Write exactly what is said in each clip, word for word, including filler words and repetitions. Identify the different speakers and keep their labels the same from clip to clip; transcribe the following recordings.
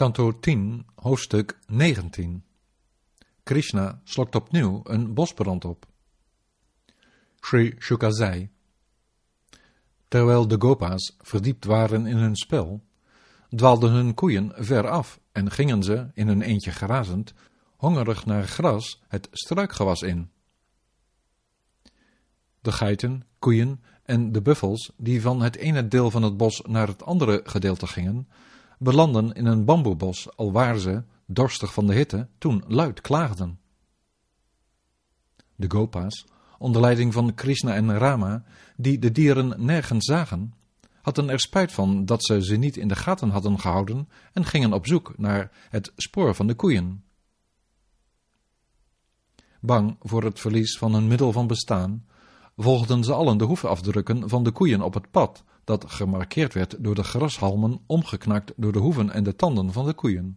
Speaker 1: Canto tien, hoofdstuk negentien. Krishna slokt opnieuw een bosbrand op. Sri Shuka zei: terwijl de Gopa's verdiept waren in hun spel, dwaalden hun koeien ver af en gingen ze, in hun eentje grazend, hongerig naar gras het struikgewas in. De geiten, koeien en de buffels, die van het ene deel van het bos naar het andere gedeelte gingen, belandden in een bamboebos, alwaar ze, dorstig van de hitte, toen luid klaagden. De Gopa's, onder leiding van Krishna en Rama, die de dieren nergens zagen, hadden er spijt van dat ze ze niet in de gaten hadden gehouden en gingen op zoek naar het spoor van de koeien. Bang voor het verlies van hun middel van bestaan, volgden ze allen de hoefafdrukken van de koeien op het pad, dat gemarkeerd werd door de grashalmen omgeknakt door de hoeven en de tanden van de koeien.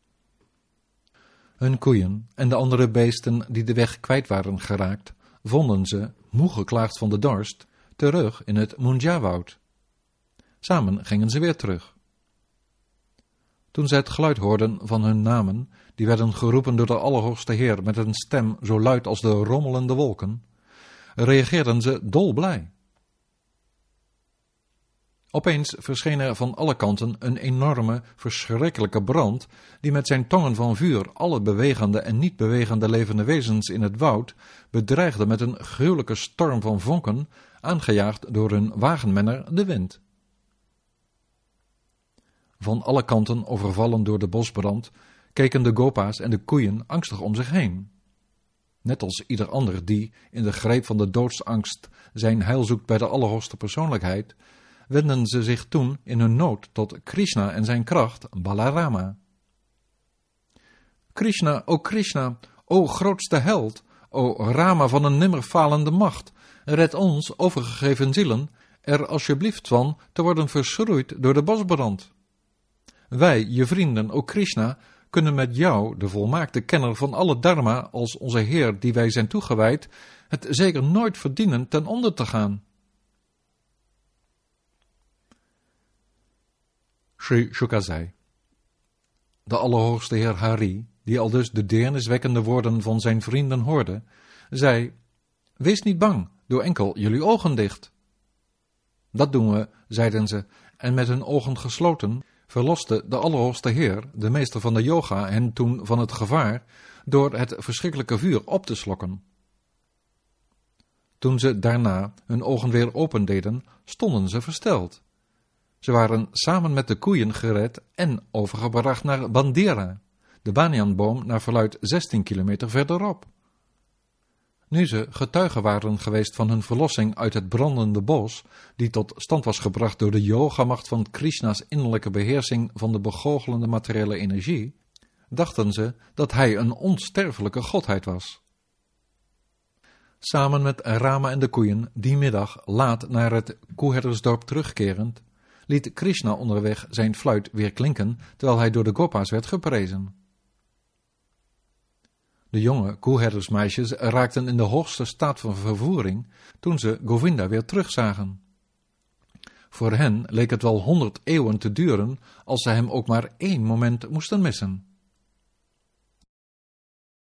Speaker 1: Hun koeien en de andere beesten die de weg kwijt waren geraakt, vonden ze, moe geklaagd van de dorst, terug in het Munja-woud. Samen gingen ze weer terug. Toen zij het geluid hoorden van hun namen, die werden geroepen door de Allerhoogste Heer met een stem zo luid als de rommelende wolken, reageerden ze dolblij. Opeens verscheen er van alle kanten een enorme, verschrikkelijke brand, die met zijn tongen van vuur alle bewegende en niet bewegende levende wezens in het woud bedreigde met een gruwelijke storm van vonken, aangejaagd door hun wagenmenner de wind. Van alle kanten overvallen door de bosbrand, keken de Gopa's en de koeien angstig om zich heen. Net als ieder ander die, in de greep van de doodsangst, zijn heil zoekt bij de Allerhoogste Persoonlijkheid, wenden ze zich toen in hun nood tot Krishna en zijn kracht, Balarama. Krishna, o Krishna, o grootste held, o Rama van een nimmer falende macht, red ons, overgegeven zielen, er alsjeblieft van te worden verschroeid door de bosbrand. Wij, je vrienden, o Krishna, kunnen met jou, de volmaakte kenner van alle dharma, als onze Heer die wij zijn toegewijd, het zeker nooit verdienen ten onder te gaan. Sri Shuka zei: de Allerhoogste Heer Hari, die aldus de deerniswekkende woorden van zijn vrienden hoorde, zei: wees niet bang, doe enkel jullie ogen dicht. Dat doen we, zeiden ze, en met hun ogen gesloten verloste de Allerhoogste Heer, de meester van de yoga, hen toen van het gevaar door het verschrikkelijke vuur op te slokken. Toen ze daarna hun ogen weer opendeden, stonden ze versteld. Ze waren samen met de koeien gered en overgebracht naar Bandira, de banyanboom naar verluidt zestien kilometer verderop. Nu ze getuigen waren geweest van hun verlossing uit het brandende bos, die tot stand was gebracht door de yogamacht van Krishna's innerlijke beheersing van de begoochelende materiële energie, dachten ze dat hij een onsterfelijke godheid was. Samen met Rama en de koeien, die middag laat naar het koeherdersdorp terugkerend, liet Krishna onderweg zijn fluit weer klinken, terwijl hij door de Gopa's werd geprezen. De jonge koeherdersmeisjes raakten in de hoogste staat van vervoering toen ze Govinda weer terugzagen. Voor hen leek het wel honderd eeuwen te duren als ze hem ook maar één moment moesten missen.